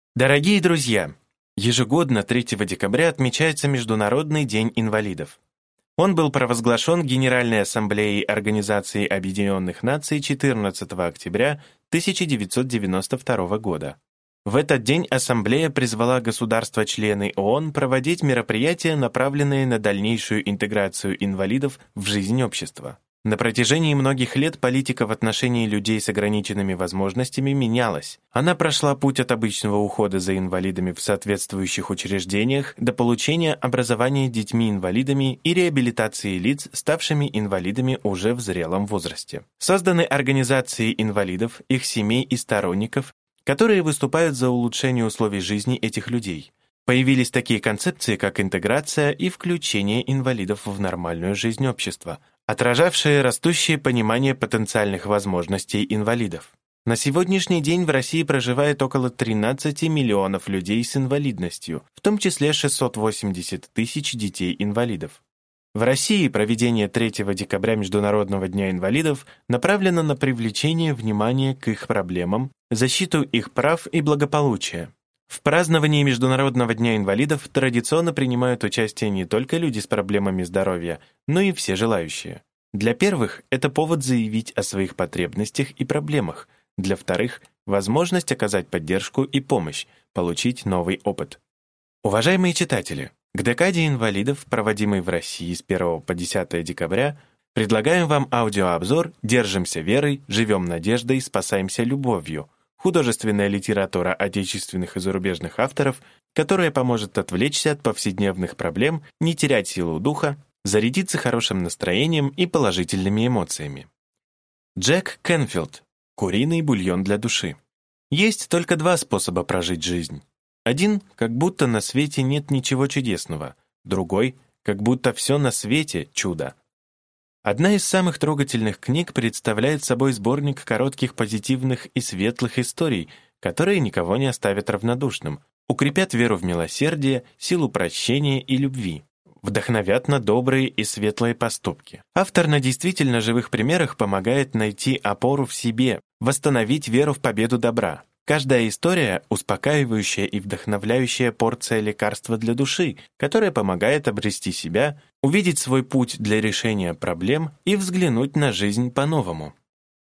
Дорогие друзья, ежегодно 3 декабря отмечается Международный день инвалидов. Он был провозглашен Генеральной Ассамблеей Организации Объединенных Наций 14 октября 1992 года. В этот день Ассамблея призвала государства-члены ООН проводить мероприятия, направленные на дальнейшую интеграцию инвалидов в жизнь общества. На протяжении многих лет политика в отношении людей с ограниченными возможностями менялась. Она прошла путь от обычного ухода за инвалидами в соответствующих учреждениях до получения образования детьми-инвалидами и реабилитации лиц, ставшими инвалидами уже в зрелом возрасте. Созданы организации инвалидов, их семей и сторонников, которые выступают за улучшение условий жизни этих людей. Появились такие концепции, как интеграция и включение инвалидов в нормальную жизнь общества, отражавшие растущее понимание потенциальных возможностей инвалидов. На сегодняшний день в России проживает около 13 миллионов людей с инвалидностью, в том числе 680 тысяч детей-инвалидов. В России проведение 3 декабря Международного дня инвалидов направлено на привлечение внимания к их проблемам, защиту их прав и благополучия. В праздновании Международного дня инвалидов традиционно принимают участие не только люди с проблемами здоровья, но и все желающие. Для первых это повод заявить о своих потребностях и проблемах, для вторых – возможность оказать поддержку и помощь, получить новый опыт. Уважаемые читатели, к декаде инвалидов, проводимой в России с 1 по 10 декабря, предлагаем вам аудиообзор «Держимся верой, живем надеждой, спасаемся любовью», художественная литература отечественных и зарубежных авторов, которая поможет отвлечься от повседневных проблем, не терять силу духа, зарядиться хорошим настроением и положительными эмоциями. Джек Кенфилд. Куриный бульон для души. Есть только два способа прожить жизнь. Один, как будто на свете нет ничего чудесного. Другой, как будто все на свете чудо. Одна из самых трогательных книг представляет собой сборник коротких позитивных и светлых историй, которые никого не оставят равнодушным, укрепят веру в милосердие, силу прощения и любви, вдохновят на добрые и светлые поступки. Автор на действительно живых примерах помогает найти опору в себе, восстановить веру в победу добра. Каждая история — успокаивающая и вдохновляющая порция лекарства для души, которая помогает обрести себя, увидеть свой путь для решения проблем и взглянуть на жизнь по-новому.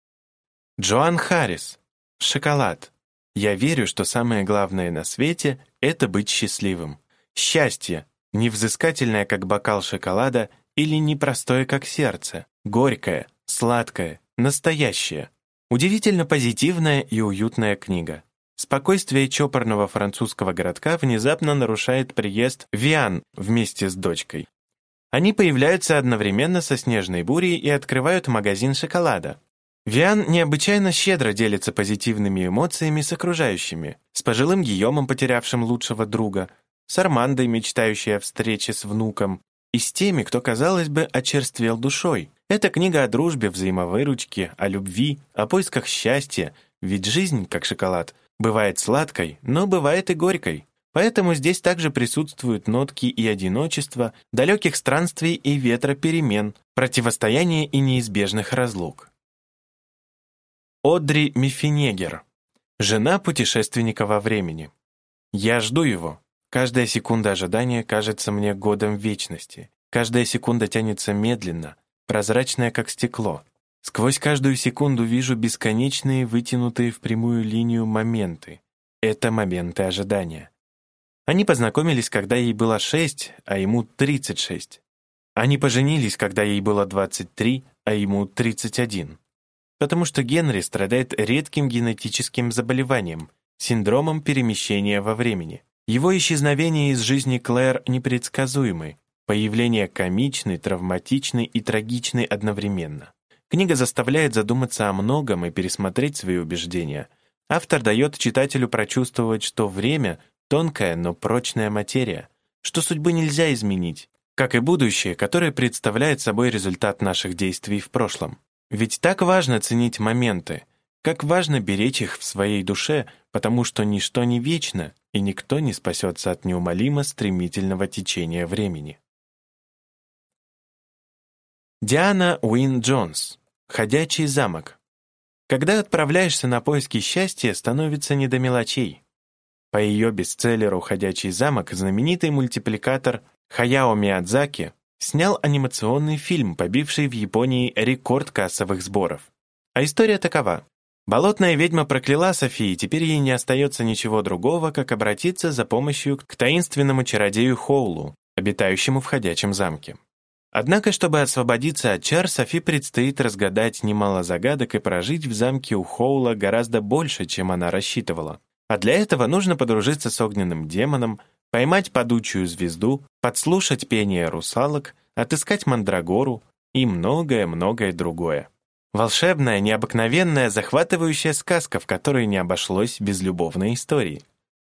Джоан Харрис. Шоколад. Я верю, что самое главное на свете — это быть счастливым. Счастье — невзыскательное, как бокал шоколада, или непростое, как сердце, горькое, сладкое, настоящее. Удивительно позитивная и уютная книга. Спокойствие чопорного французского городка внезапно нарушает приезд Виан вместе с дочкой. Они появляются одновременно со снежной бурей и открывают магазин шоколада. Виан необычайно щедро делится позитивными эмоциями с окружающими, с пожилым Гийомом, потерявшим лучшего друга, с Армандой, мечтающей о встрече с внуком, и с теми, кто, казалось бы, очерствел душой. Это книга о дружбе, взаимовыручке, о любви, о поисках счастья, ведь жизнь, как шоколад, бывает сладкой, но бывает и горькой. Поэтому здесь также присутствуют нотки и одиночества, далеких странствий и ветра перемен, противостояния и неизбежных разлук. Одри Миффинегер. Жена путешественника во времени. Я жду его. Каждая секунда ожидания кажется мне годом вечности. Каждая секунда тянется медленно, прозрачная, как стекло. Сквозь каждую секунду вижу бесконечные, вытянутые в прямую линию моменты. Это моменты ожидания. Они познакомились, когда ей было 6, а ему 36. Они поженились, когда ей было 23, а ему 31. Потому что Генри страдает редким генетическим заболеванием, синдромом перемещения во времени. Его исчезновение из жизни Клэр непредсказуемы, появление комичны, травматичны и трагичны одновременно. Книга заставляет задуматься о многом и пересмотреть свои убеждения. Автор дает читателю прочувствовать, что время — тонкая, но прочная материя, что судьбы нельзя изменить, как и будущее, которое представляет собой результат наших действий в прошлом. Ведь так важно ценить моменты, как важно беречь их в своей душе, потому что ничто не вечно, и никто не спасется от неумолимо стремительного течения времени. Диана Уин Джонс. Ходячий замок. Когда отправляешься на поиски счастья, становится не до мелочей. По ее бестселлеру «Ходячий замок» знаменитый мультипликатор Хаяо Миядзаки снял анимационный фильм, побивший в Японии рекорд кассовых сборов. А история такова. Болотная ведьма прокляла Софи, и теперь ей не остается ничего другого, как обратиться за помощью к таинственному чародею Хоулу, обитающему в ходячем замке. Однако, чтобы освободиться от чар, Софи предстоит разгадать немало загадок и прожить в замке у Хоула гораздо больше, чем она рассчитывала. А для этого нужно подружиться с огненным демоном, поймать падучую звезду, подслушать пение русалок, отыскать мандрагору и многое-многое другое. Волшебная, необыкновенная, захватывающая сказка, в которой не обошлось без любовной истории.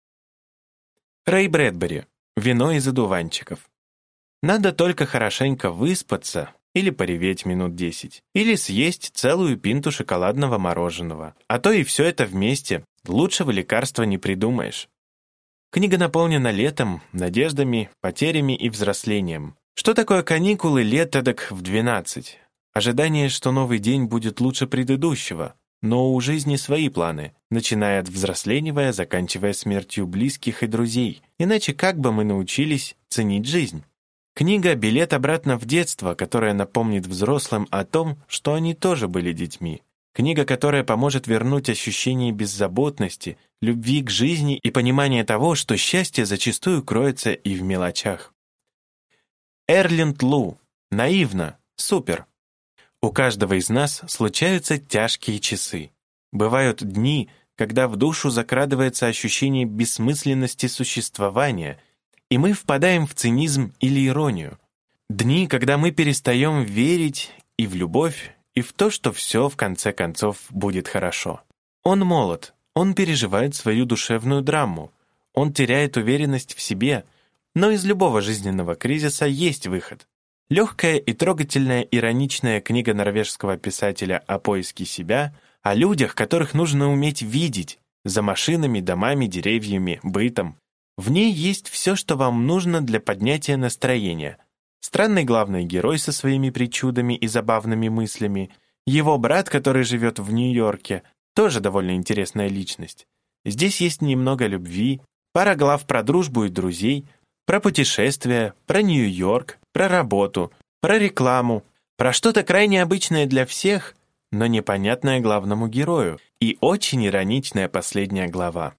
Рэй Брэдбери. Вино из одуванчиков. Надо только хорошенько выспаться или пореветь минут 10, или съесть целую пинту шоколадного мороженого. А то и все это вместе. Лучшего лекарства не придумаешь. Книга наполнена летом, надеждами, потерями и взрослением. Что такое каникулы лет эдак в 12? Ожидание, что новый день будет лучше предыдущего, но у жизни свои планы, начиная от взросленивая, заканчивая смертью близких и друзей. Иначе как бы мы научились ценить жизнь? Книга «Билет обратно в детство», которая напомнит взрослым о том, что они тоже были детьми. Книга, которая поможет вернуть ощущение беззаботности, любви к жизни и понимание того, что счастье зачастую кроется и в мелочах. Эрлинд Лу. Наивно. Супер. У каждого из нас случаются тяжкие часы. Бывают дни, когда в душу закрадывается ощущение бессмысленности существования, и мы впадаем в цинизм или иронию. Дни, когда мы перестаем верить и в любовь, и в то, что все в конце концов будет хорошо. Он молод, он переживает свою душевную драму, он теряет уверенность в себе, но из любого жизненного кризиса есть выход. Легкая и трогательная ироничная книга норвежского писателя о поиске себя, о людях, которых нужно уметь видеть, за машинами, домами, деревьями, бытом. В ней есть все, что вам нужно для поднятия настроения. Странный главный герой со своими причудами и забавными мыслями, его брат, который живет в Нью-Йорке, тоже довольно интересная личность. Здесь есть немного любви, пара глав про дружбу и друзей, про путешествия, про Нью-Йорк, про работу, про рекламу, про что-то крайне обычное для всех, но непонятное главному герою, и очень ироничная последняя глава.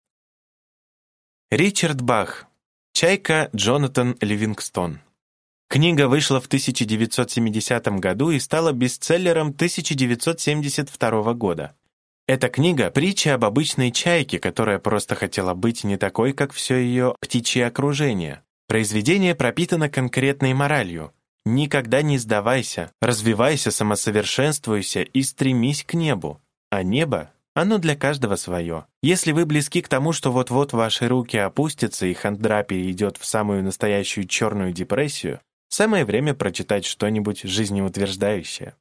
Ричард Бах. Чайка Джонатан Ливингстон. Книга вышла в 1970 году и стала бестселлером 1972 года. Эта книга — притча об обычной чайке, которая просто хотела быть не такой, как все ее птичье окружение. Произведение пропитано конкретной моралью. Никогда не сдавайся, развивайся, самосовершенствуйся и стремись к небу. А небо — оно для каждого свое. Если вы близки к тому, что вот-вот ваши руки опустятся и хандра перейдет в самую настоящую черную депрессию, самое время прочитать что-нибудь жизнеутверждающее.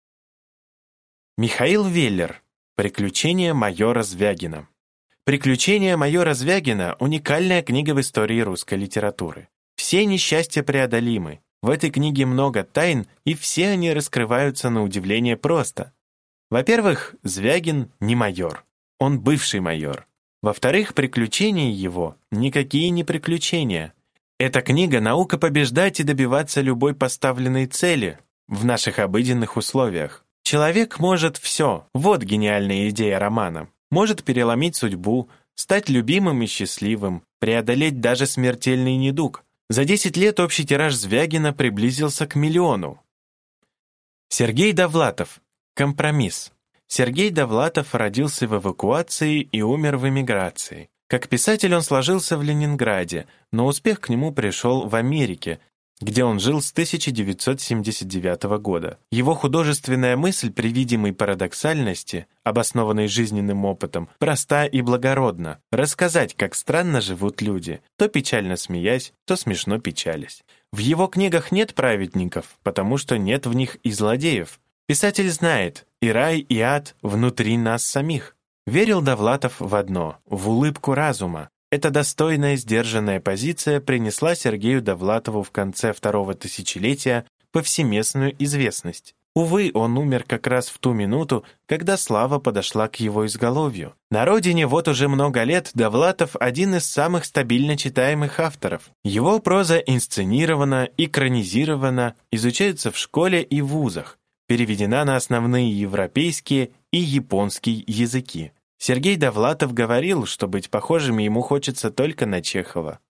Михаил Веллер. Приключения майора Звягина. «Приключения майора Звягина» — уникальная книга в истории русской литературы. Все несчастья преодолимы. В этой книге много тайн, и все они раскрываются на удивление просто. Во-первых, Звягин не майор. Он бывший майор. Во-вторых, приключения его никакие не приключения. Эта книга — наука побеждать и добиваться любой поставленной цели в наших обыденных условиях. Человек может все. Вот гениальная идея романа. Может переломить судьбу, стать любимым и счастливым, преодолеть даже смертельный недуг. За 10 лет общий тираж Звягина приблизился к 1 миллиону. Сергей Довлатов. Компромисс. Сергей Довлатов родился в эвакуации и умер в эмиграции. Как писатель он сложился в Ленинграде, но успех к нему пришел в Америке, где он жил с 1979 года. Его художественная мысль при видимой парадоксальности, обоснованной жизненным опытом, проста и благородна. Рассказать, как странно живут люди, то печально смеясь, то смешно печалясь. В его книгах нет праведников, потому что нет в них и злодеев. Писатель знает, и рай, и ад внутри нас самих. Верил Довлатов в одно — в улыбку разума. Эта достойная, сдержанная позиция принесла Сергею Довлатову в конце второго тысячелетия повсеместную известность. Увы, он умер как раз в ту минуту, когда слава подошла к его изголовью. На родине вот уже много лет Довлатов один из самых стабильно читаемых авторов. Его проза инсценирована, экранизирована, изучается в школе и вузах, переведена на основные европейские и японский языки. Сергей Довлатов говорил, что быть похожим ему хочется только на Чехова.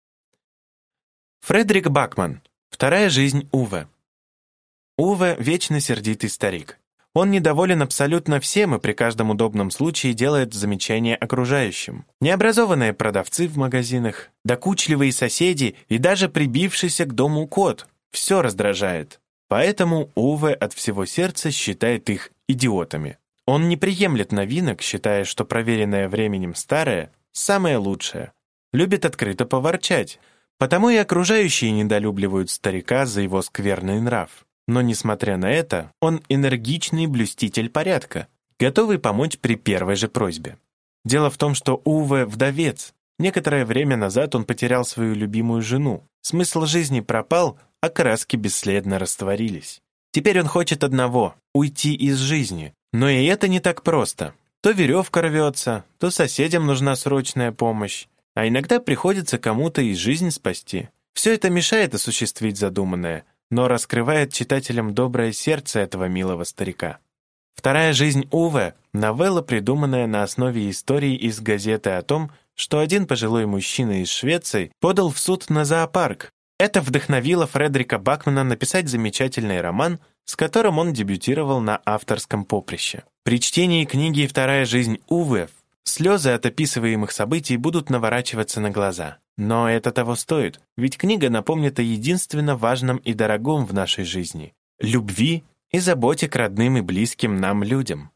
Фредерик Бакман. Вторая жизнь Уве. Уве — вечно сердитый старик. Он недоволен абсолютно всем и при каждом удобном случае делает замечания окружающим. Необразованные продавцы в магазинах, докучливые соседи и даже прибившийся к дому кот — все раздражает. Поэтому Уве от всего сердца считает их идиотами. Он не приемлет новинок, считая, что проверенное временем старое — самое лучшее. Любит открыто поворчать, потому и окружающие недолюбливают старика за его скверный нрав. Но, несмотря на это, он энергичный блюститель порядка, готовый помочь при первой же просьбе. Дело в том, что Уве вдовец. Некоторое время назад он потерял свою любимую жену. Смысл жизни пропал, а краски бесследно растворились. Теперь он хочет одного — уйти из жизни. Но и это не так просто. То веревка рвется, то соседям нужна срочная помощь, а иногда приходится кому-то и жизнь спасти. Все это мешает осуществить задуманное, но раскрывает читателям доброе сердце этого милого старика. «Вторая жизнь Уве» — новелла, придуманная на основе истории из газеты о том, что один пожилой мужчина из Швеции подал в суд на зоопарк. Это вдохновило Фредерика Бакмана написать замечательный роман, с которым он дебютировал на авторском поприще. При чтении книги «Вторая жизнь Уве» слезы от описываемых событий будут наворачиваться на глаза. Но это того стоит, ведь книга напомнит о единственно важном и дорогом в нашей жизни — любви и заботе к родным и близким нам людям.